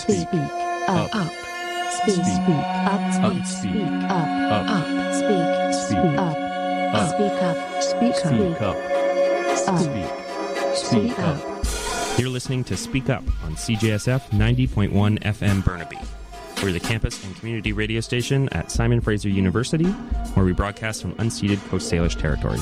Speak. Up. Speak. Up. Speak. Up. Speak. Up. Speak up. Speak up. You're listening to Speak Up on CJSF 90.1 FM Burnaby. We're the campus and community radio station at Simon Fraser University, where we broadcast from unceded Coast Salish territories.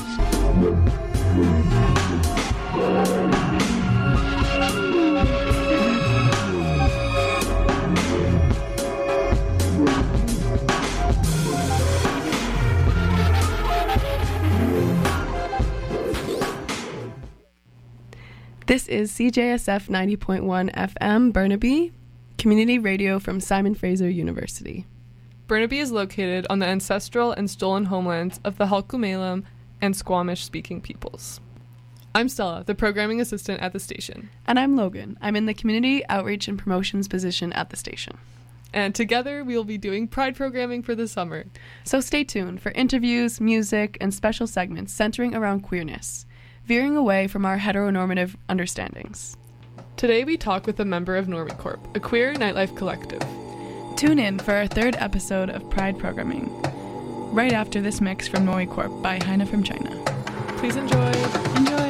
This is CJSF 90.1 FM Burnaby, community radio from Simon Fraser University. Burnaby is located on the ancestral and stolen homelands of the Halkomelem and Squamish-speaking peoples. I'm Stella, the programming assistant at the station. And I'm Logan. I'm in the community outreach and promotions position at the station. And together we will be doing Pride programming for the summer. So stay tuned for interviews, music, and special segments centering around queerness, veering away from our heteronormative understandings. Today we talk with a member of Normie Corp, a queer nightlife collective. Tune in for our third episode of Pride Programming, right after this mix from Normie Corp by Heine from China. Please enjoy. Enjoy!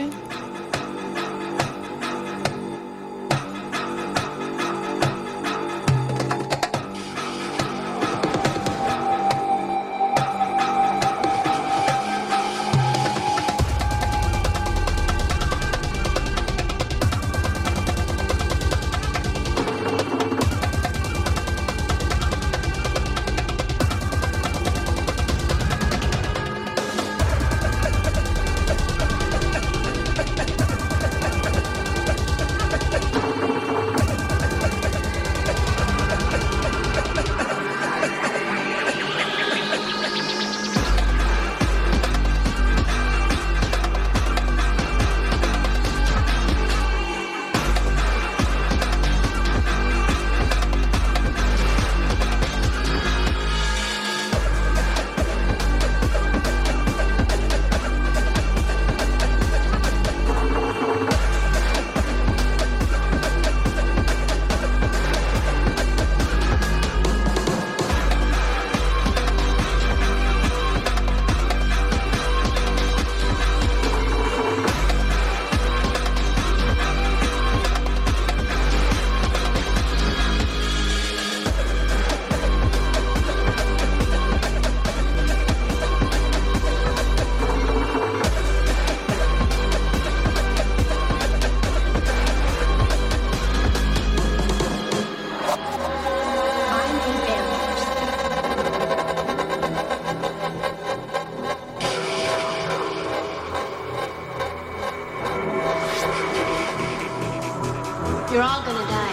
You're all gonna die.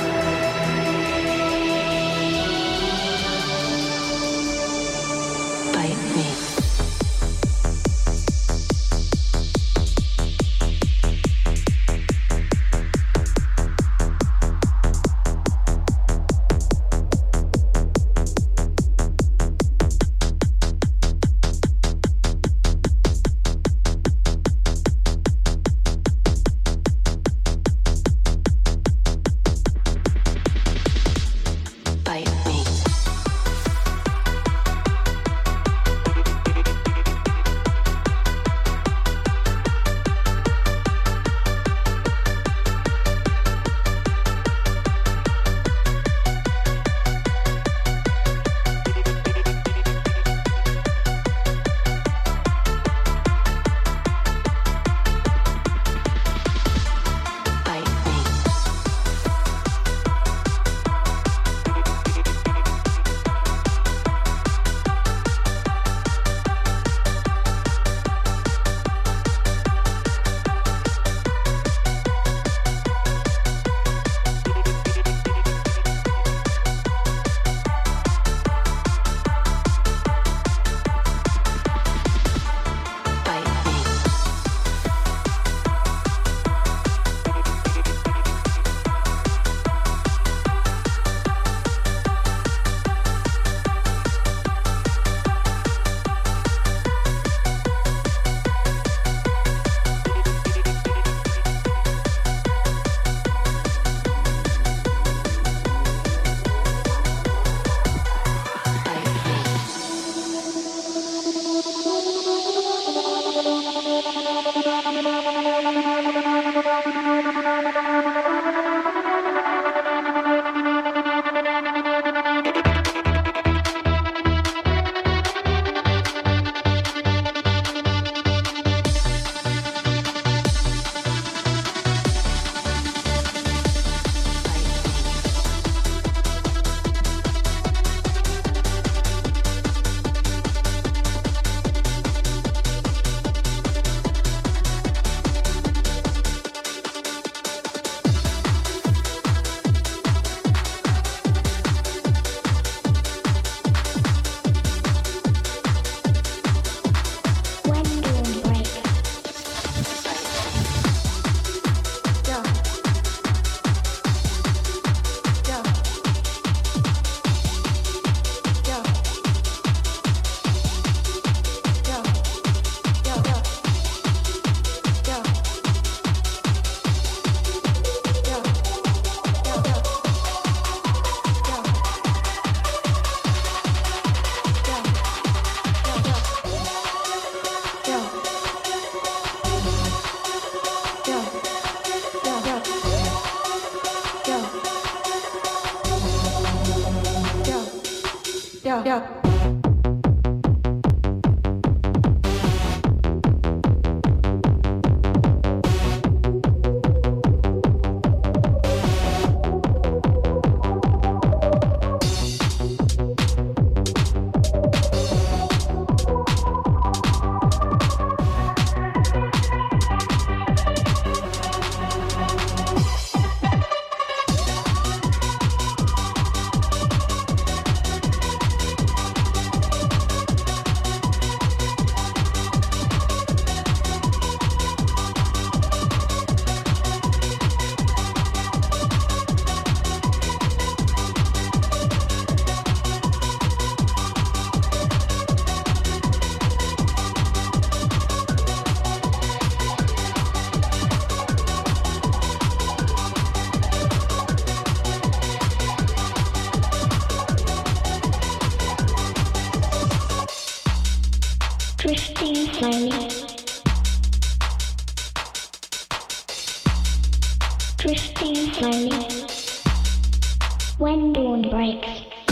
Bite me. Drifting slowly. Drifting slowly. When dawn breaks.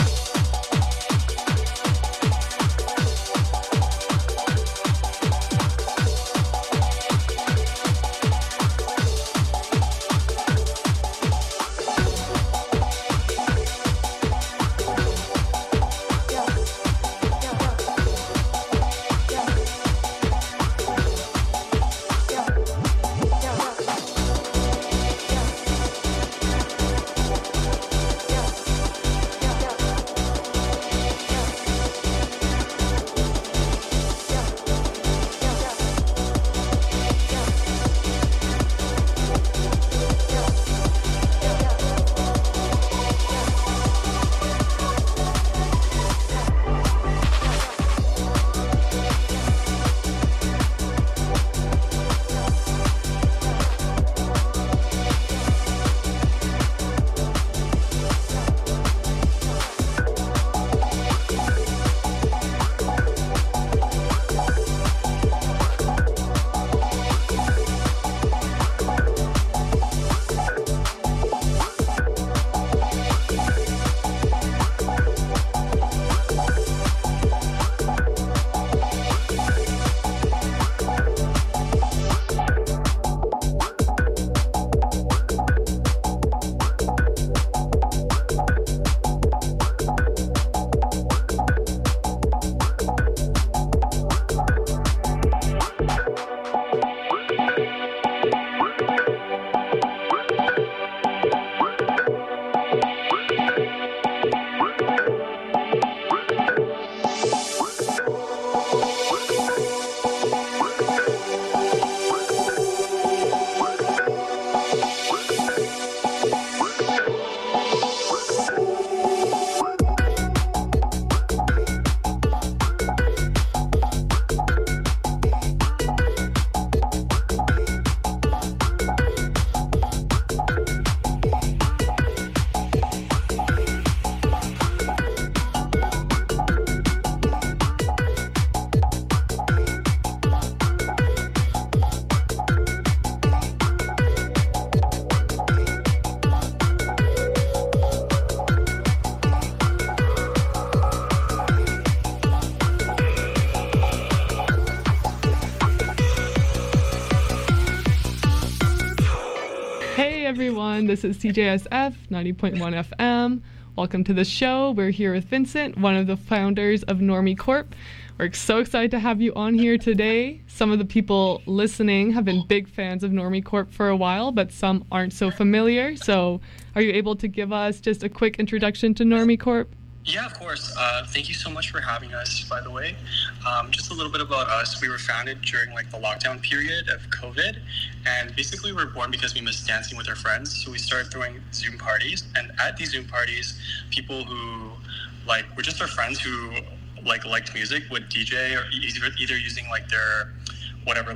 Everyone, this is CJSF 90.1 FM. Welcome to the show. We're here with Vincent, one of the founders of Normie Corp. We're so excited to have you on here today. Some of the people listening have been big fans of Normie Corp for a while, but some aren't so familiar. So are you able to give us just a quick introduction to Normie Corp? Yeah, of course. Thank you so much for having us, by the way. Just a little bit about us. We were founded during the lockdown period of COVID, and basically we were born because we missed dancing with our friends. So we started throwing Zoom parties, and at these Zoom parties, people who were just our friends who liked music would DJ, or either using their whatever,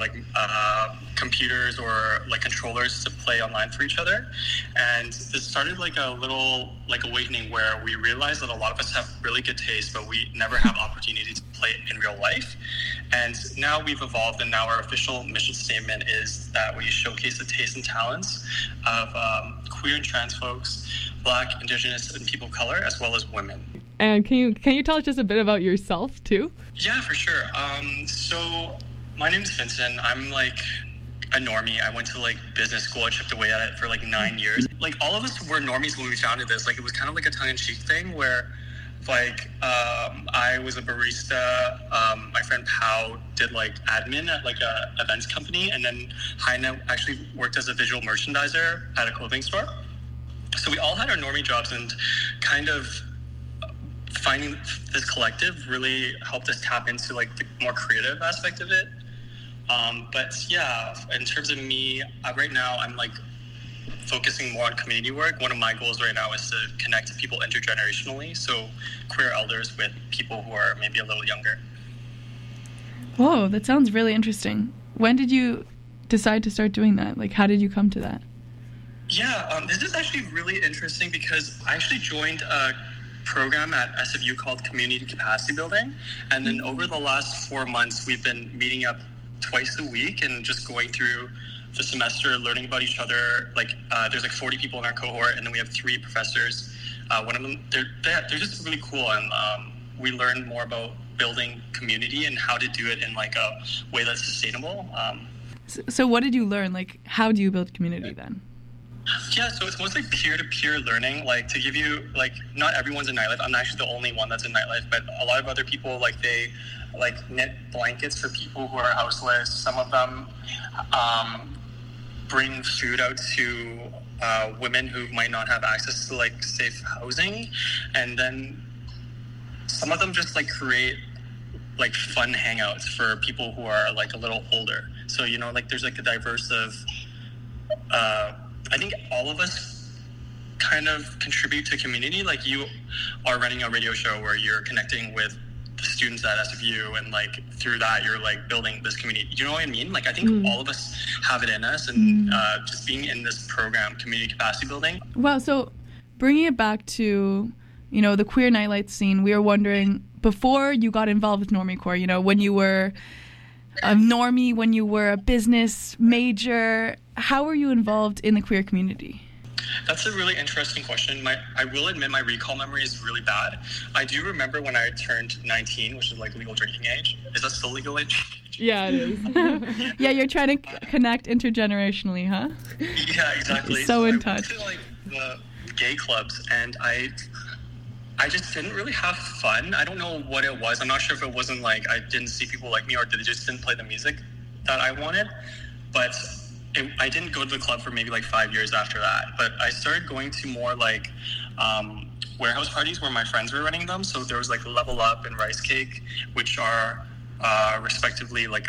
computers or controllers to play online for each other. And this started a little awakening where we realized that a lot of us have really good taste, but we never have opportunity to play it in real life. And now we've evolved, and now our official mission statement is that we showcase the tastes and talents of queer and trans folks, Black, Indigenous, and people of color, as well as women. And can you tell us just a bit about yourself too? Yeah, for sure. So my name is Vincent. I'm like a normie. I went to like business school. I chipped away at it for like 9 years. Like all of us were normies when we founded this. Like it was kind of like a tongue-in-cheek thing where like I was a barista. My friend Pao did like admin at like a events company, and then Heine actually worked as a visual merchandiser at a clothing store. So we all had our normie jobs, and kind of finding this collective really helped us tap into like the more creative aspect of it. But yeah, in terms of me, right now I'm like focusing more on community work. One of my goals right now is to connect people intergenerationally, so queer elders with people who are maybe a little younger. Whoa, that sounds really interesting. When did you decide to start doing that? Like, how did you come to that? Yeah, this is actually really interesting because I actually joined a program at SFU called Community Capacity Building, and then over the last 4 months we've been meeting up twice a week and just going through the semester, learning about each other. Like there's like 40 people in our cohort, and then we have 3 professors. One of them, they're just really cool, and we learn more about building community and how to do it in like a way that's sustainable. So what did you learn? Like, how do you build community then? Yeah, so it's mostly peer-to-peer learning. Like, to give you, like, not everyone's in nightlife. I'm actually the only one that's in nightlife, but a lot of other people, like, they, like, knit blankets for people who are houseless. Some of them bring food out to women who might not have access to, like, safe housing. And then some of them just, like, create, like, fun hangouts for people who are, like, a little older. So, you know, like, there's, like, a diverse of... I think all of us kind of contribute to community. Like you are running a radio show where you're connecting with the students at SFU, and like through that you're like building this community. You know what I mean? Like I think all of us have it in us, and just being in this program, community capacity building. Wow. So bringing it back to, you know, the queer nightlife scene, we were wondering, before you got involved with Normie Corps, you know, when you were a normie, when you were a business major, how were you involved in the queer community? That's a really interesting question. I will admit my recall memory is really bad. I do remember when I turned 19, which is like legal drinking age. Is that still legal age? Yeah, it is. Yeah, you're trying to connect intergenerationally, huh? Yeah, exactly. So in I touch. went to like the gay clubs, and I just didn't really have fun. I don't know what it was. I'm not sure if it wasn't like I didn't see people like me, or they just didn't play the music that I wanted. But I didn't go to the club for maybe like 5 years after that. But I started going to more like warehouse parties where my friends were running them. So there was like Level Up and Rice Cake, which are respectively like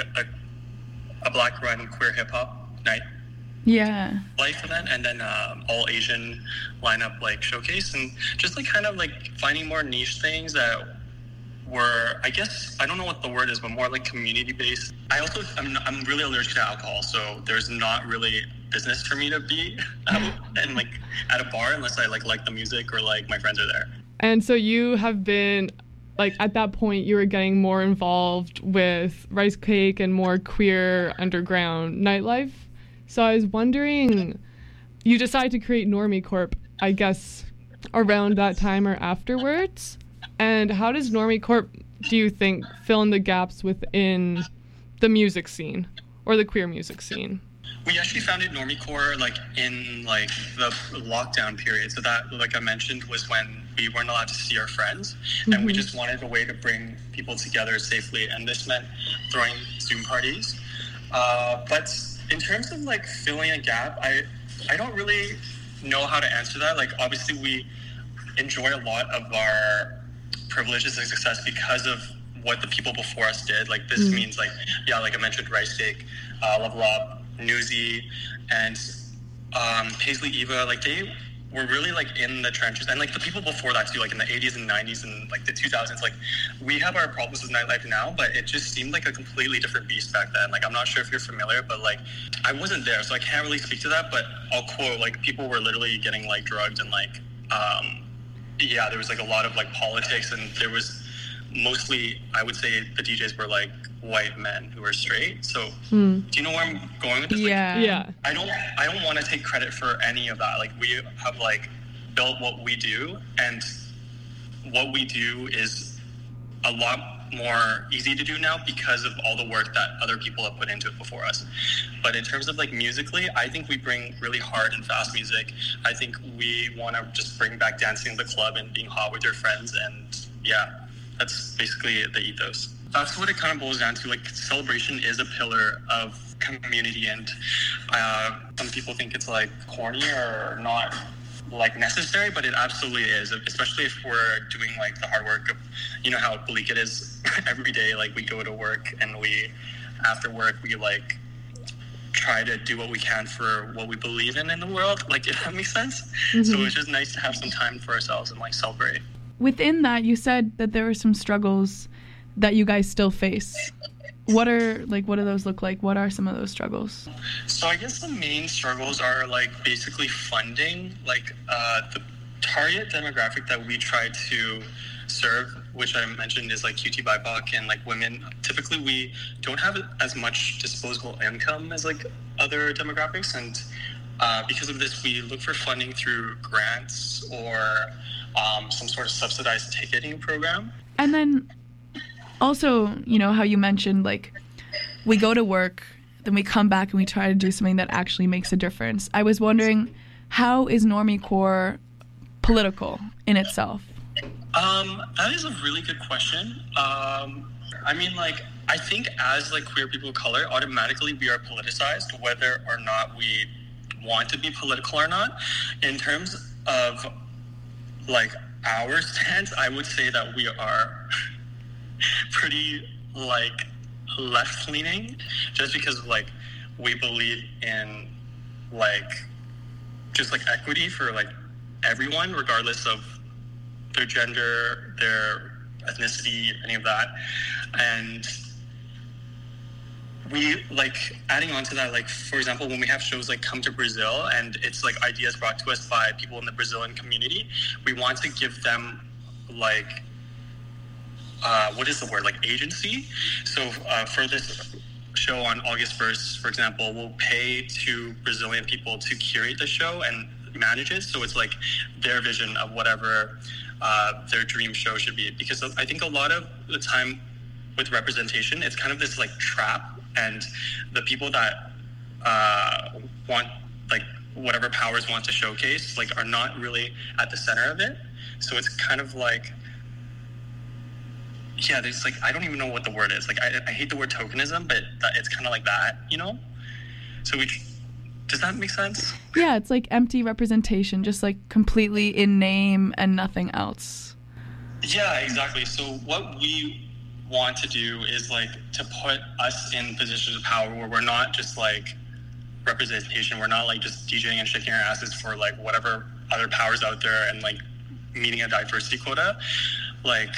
a Black run queer hip hop night. Yeah. Life event, and then all Asian lineup like showcase, and just like kind of like finding more niche things that were, I guess, I don't know what the word is, but more like community based. I'm really allergic to alcohol, so there's not really business for me to be out and like at a bar unless I like the music or like my friends are there. And so you have been, like, at that point you were getting more involved with Rice Cake and more queer underground nightlife. So I was wondering, you decided to create Normie Corp, I guess, around that time or afterwards. And how does Normie Corp, do you think, fill in the gaps within the music scene or the queer music scene? We actually founded Normie Corps like in like the lockdown period. So that, like I mentioned, was when we weren't allowed to see our friends, and we just wanted a way to bring people together safely. And this meant throwing Zoom parties. But in terms of like filling a gap, I don't really know how to answer that. Like obviously we enjoy a lot of our privileges and success because of what the people before us did. Like this means like, yeah, like I mentioned, Rice Cake, Level Up, Newsy, and Paisley Eva, like they were really like in the trenches, and like the people before that too, like in the 80s and 90s and like the 2000s. Like we have our problems with nightlife now, but it just seemed like a completely different beast back then. Like I'm not sure if you're familiar, but like I wasn't there, so I can't really speak to that, but I'll quote, like people were literally getting like drugged, and like yeah, there was like a lot of like politics, and there was mostly, I would say the DJs were like white men who were straight. So do you know where I'm going with this? Yeah. Like, Yeah. I don't want to take credit for any of that. Like we have like built what we do, and what we do is a lot more easy to do now because of all the work that other people have put into it before us. But in terms of like musically, I think we bring really hard and fast music. I think we want to just bring back dancing in the club and being hot with your friends, and yeah, that's basically the ethos. That's what it kind of boils down to. Like, celebration is a pillar of community, and some people think it's like corny or not like necessary, but it absolutely is, especially if we're doing like the hard work of, you know how bleak it is every day. Like, we go to work and after work we like try to do what we can for what we believe in the world, like, if that makes sense. So it's just nice to have some time for ourselves and like celebrate. Within that, you said that there were some struggles that you guys still face. What do those look like? What are some of those struggles? So I guess the main struggles are like basically funding, like the target demographic that we try to serve, which I mentioned is like QT BIPOC and like women. Typically we don't have as much disposable income as like other demographics, and because of this we look for funding through grants or some sort of subsidized ticketing program. And then also, you know, how you mentioned, like, we go to work, then we come back and we try to do something that actually makes a difference. I was wondering, how is Normie Corps political in itself? That is a really good question. I mean, like, I think as like queer people of color, automatically we are politicized, whether or not we want to be political or not. In terms of like our stance, I would say that we are pretty like left-leaning, just because like we believe in like just like equity for like everyone, regardless of their gender, their ethnicity, any of that. And we like adding on to that, like, for example, when we have shows like Come to Brazil and it's like ideas brought to us by people in the Brazilian community, we want to give them like what is the word, like agency. So for this show on August 1st, for example, we'll pay to Brazilian people to curate the show and manage it, so it's like their vision of whatever their dream show should be. Because I think a lot of the time with representation, it's kind of this like trap, and the people that want like whatever powers want to showcase like are not really at the center of it. So it's kind of like, yeah, there's like, I don't even know what the word is. Like, I hate the word tokenism, but it's kind of like that, you know? So does that make sense? Yeah, it's like empty representation, just like completely in name and nothing else. Yeah, exactly. So what we want to do is like to put us in positions of power where we're not just like representation. We're not like just DJing and shaking our asses for like whatever other powers out there and like meeting a diversity quota. Like,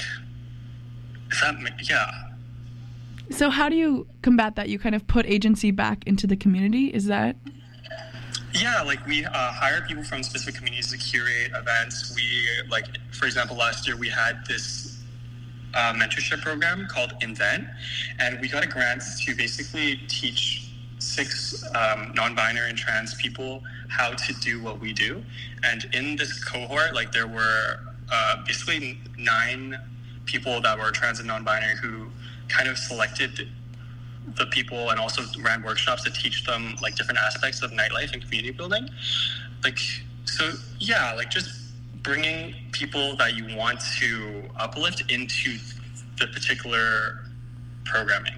yeah. So how do you combat that? You kind of put agency back into the community, is that? Yeah, like we hire people from specific communities to curate events. We, like, for example, last year we had this mentorship program called Invent, and we got a grant to basically teach 6 non-binary and trans people how to do what we do. And in this cohort, like, there were basically 9 people that were trans and non-binary who kind of selected the people and also ran workshops to teach them like different aspects of nightlife and community building. Like, so yeah, like just bringing people that you want to uplift into the particular programming.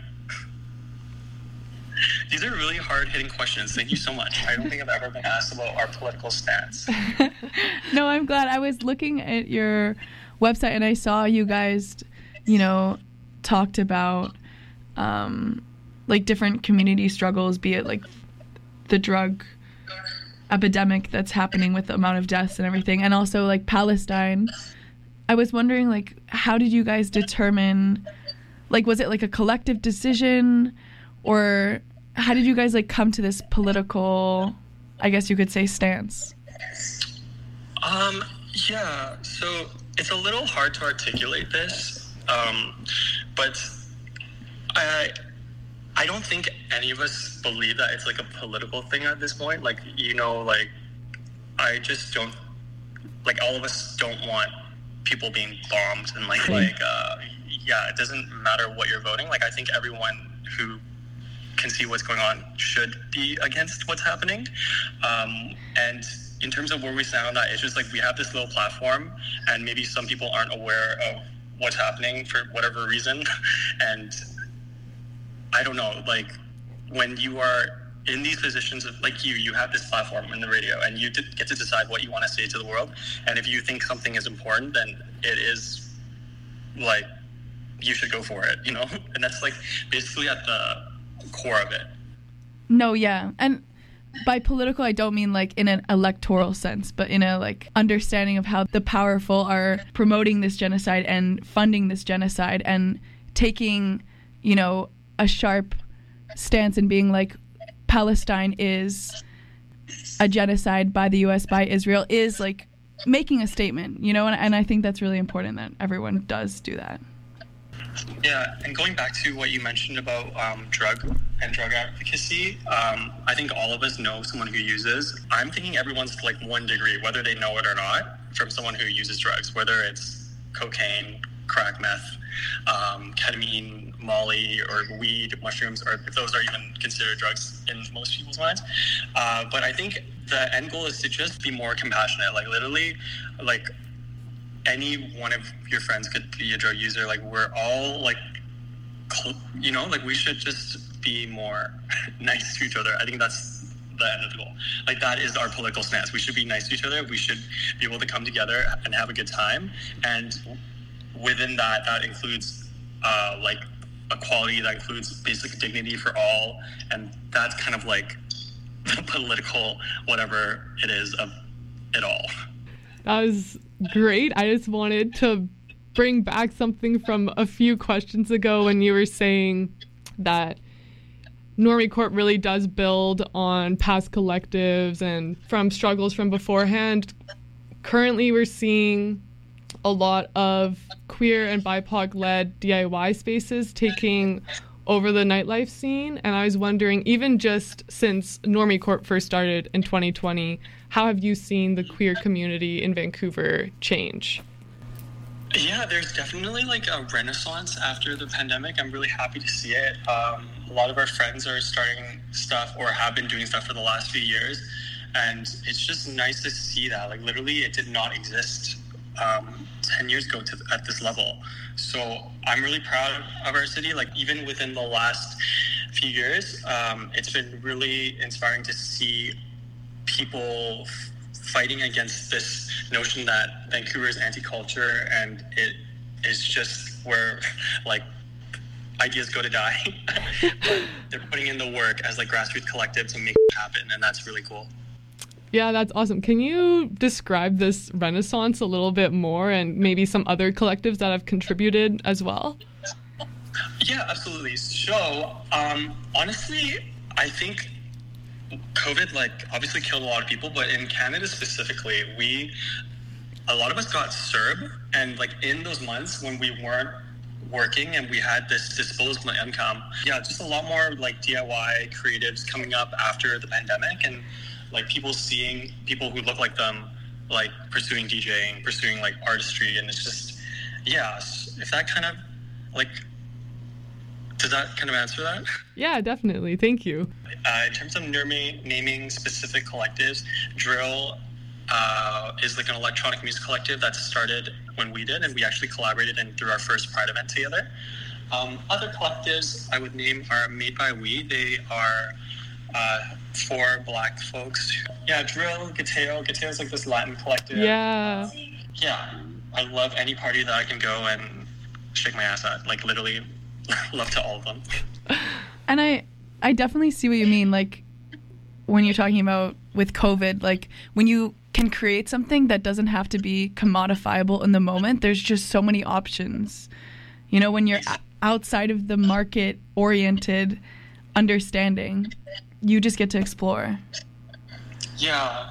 These are really hard-hitting questions. Thank you so much. I don't think I've ever been asked about our political stance. No, I'm glad. I was looking at your website and I saw you guys, you know, talked about like different community struggles, be it like the drug epidemic that's happening with the amount of deaths and everything, and also like Palestine. I was wondering, like, how did you guys determine, like, was it like a collective decision, or how did you guys like come to this political, I guess you could say, stance? Yeah, so it's a little hard to articulate this, but I don't think any of us believe that it's like a political thing at this point. Like, you know, like, I just don't, like, all of us don't want people being bombed and yeah, it doesn't matter what you're voting. Like, I think everyone who can see what's going on should be against what's happening. And in terms of where we stand on that, it's just like we have this little platform, and maybe some people aren't aware of what's happening for whatever reason. And I don't know, like, when you are in these positions of, like, you have this platform in the radio, and you get to decide what you want to say to the world. And if you think something is important, then it is, like, you should go for it, you know? And that's, like, basically at the core of it. No, yeah. And by political, I don't mean, like, in an electoral sense, but in a, like, understanding of how the powerful are promoting this genocide and funding this genocide and taking, you know, a sharp stance and being like, Palestine is a genocide by the U.S., by Israel, is, like, making a statement, you know? And I think that's really important that everyone does do that. Yeah, and going back to what you mentioned about drug advocacy, I think all of us know someone who uses. I'm thinking everyone's, like, 1 degree, whether they know it or not, from someone who uses drugs, whether it's cocaine, crack, meth, ketamine, Molly, or weed, mushrooms, or if those are even considered drugs in most people's minds. But I think the end goal is to just be more compassionate. Like, literally, like, any one of your friends could be a drug user. Like, we're all, like, you know, like, we should just be more nice to each other. I think that's the end of the goal. Like, that is our political stance. We should be nice to each other. We should be able to come together and have a good time. And within that, that includes, like, equality, that includes basic dignity for all. And that's kind of like the political whatever it is of it all. That was great. I just wanted to bring back something from a few questions ago when you were saying that Normie Corp really does build on past collectives and from struggles from beforehand. Currently, we're seeing a lot of queer and BIPOC-led DIY spaces taking over the nightlife scene. And I was wondering, even just since Normie Corp first started in 2020, how have you seen the queer community in Vancouver change? Yeah, there's definitely, like, a renaissance after the pandemic. I'm really happy to see it. A lot of our friends are starting stuff or have been doing stuff for the last few years. And it's just nice to see that. Like, literally, it did not exist 10 years ago at this level. So I'm really proud of our city. Like, even within the last few years, it's been really inspiring to see people fighting against this notion that Vancouver is anti-culture, and it is just where, like, ideas go to die. But they're putting in the work as, like, grassroots collective to make it happen, and that's really cool. Yeah, that's awesome. Can you describe this renaissance a little bit more and maybe some other collectives that have contributed as well? Yeah, absolutely. So, honestly, I think COVID, like, obviously killed a lot of people, but in Canada specifically, a lot of us got CERB, and, like, in those months when we weren't working and we had this disposable income, yeah, just a lot more, like, DIY creatives coming up after the pandemic, and, like, people seeing people who look like them, like, pursuing DJing, pursuing, like, artistry, and it's just, yeah, if that kind of, like, does that kind of answer that? Yeah, definitely. Thank you. In terms of naming specific collectives, Drill is, like, an electronic music collective that started when we did, and we actually collaborated and through our first Pride event together. Other collectives I would name are Made by We. They are for Black folks. Yeah, Drill, Gateo. Gateo is, like, this Latin collective. Yeah. Yeah, I love any party that I can go and shake my ass at. Like, literally, love to all of them. And I definitely see what you mean, like, when you're talking about with COVID, like, when you can create something that doesn't have to be commodifiable in the moment, there's just so many options. You know, when you're outside of the market-oriented understanding, you just get to explore. Yeah,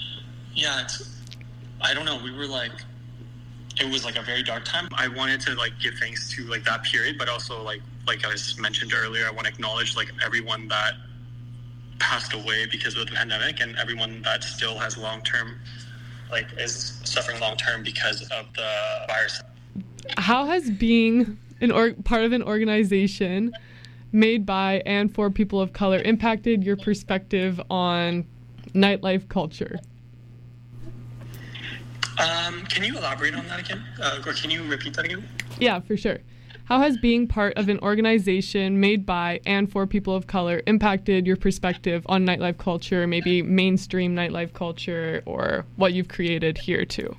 I don't know, we were, like, it was, like, a very dark time. I wanted to, like, give thanks to, like, that period, but also, like I mentioned earlier, I want to acknowledge, like, everyone that passed away because of the pandemic and everyone that still has long-term like is suffering long term because of the virus. How has being part of an organization made by and for people of color impacted your perspective on nightlife culture? Can you elaborate on that again? Or can you repeat that again? Yeah, for sure. How has being part of an organization made by and for people of color impacted your perspective on nightlife culture, maybe mainstream nightlife culture, or what you've created here too?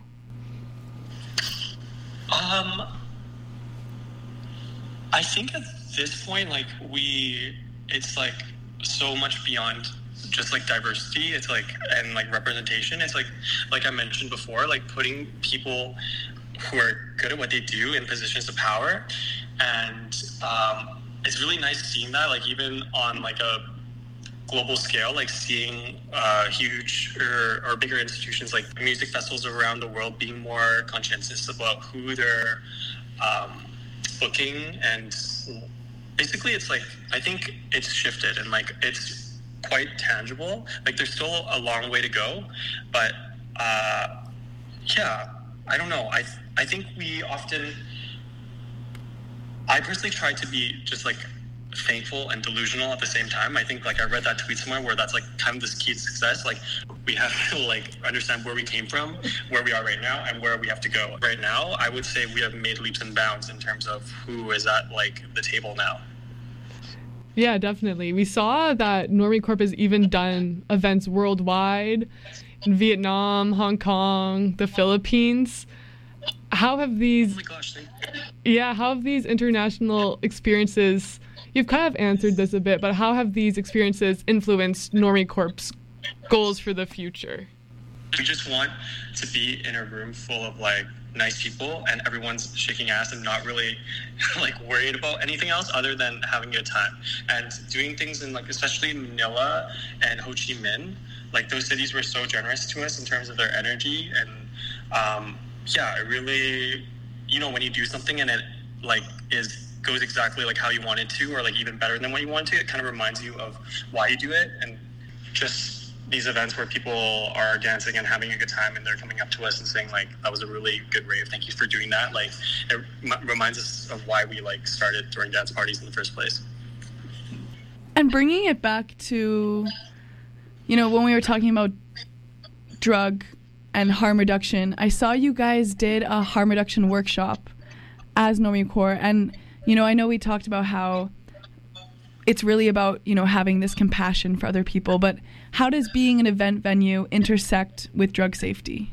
I think at this point, like it's like so much beyond just like diversity. It's like, and like representation. It's like I mentioned before, like putting people who are good at what they do in positions of power. And it's really nice seeing that, like even on like a global scale, like seeing huge or bigger institutions like music festivals around the world being more conscientious about who they're booking. And basically it's like, I think it's shifted and like it's quite tangible. Like there's still a long way to go, but yeah, I don't know. I think we often, I personally try to be just like thankful and delusional at the same time. I think like I read that tweet somewhere where that's like kind of this key to success. Like we have to like understand where we came from, where we are right now, and where we have to go. Right now, I would say we have made leaps and bounds in terms of who is at like the table now. Yeah, definitely. We saw that Normie Corp has even done events worldwide in Vietnam, Hong Kong, the Philippines. How have these? Oh my gosh! Thank you. Yeah, how have these international experiences? You've kind of answered this a bit, but how have these experiences influenced Normie Corp's goals for the future? We just want to be in a room full of like nice people and everyone's shaking ass and not really like worried about anything else other than having a good time and doing things in like, especially Manila and Ho Chi Minh, like those cities were so generous to us in terms of their energy. And yeah, it really, you know, when you do something and it like goes exactly like how you want it to, or like even better than what you want to, it kind of reminds you of why you do it. And just these events where people are dancing and having a good time and they're coming up to us and saying like, that was a really good rave, thank you for doing that. Like it reminds us of why we like started throwing dance parties in the first place. And bringing it back to, you know, when we were talking about drug and harm reduction, I saw you guys did a harm reduction workshop as Normie Corp. And, you know, I know we talked about how it's really about, you know, having this compassion for other people, but how does being an event venue intersect with drug safety?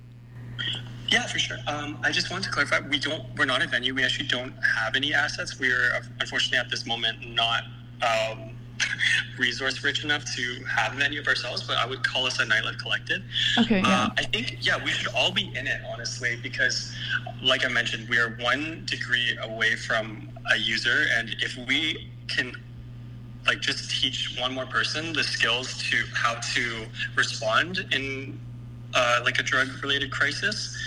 Yeah, for sure. I just want to clarify, we're not a venue. We actually don't have any assets. We're unfortunately at this moment not resource rich enough to have a venue of ourselves, but I would call us a nightlife collective. Okay, yeah. I think, yeah, we should all be in it, honestly, because like I mentioned, we are 1 degree away from a user, and if we can like just teach one more person the skills to how to respond in like a drug related crisis,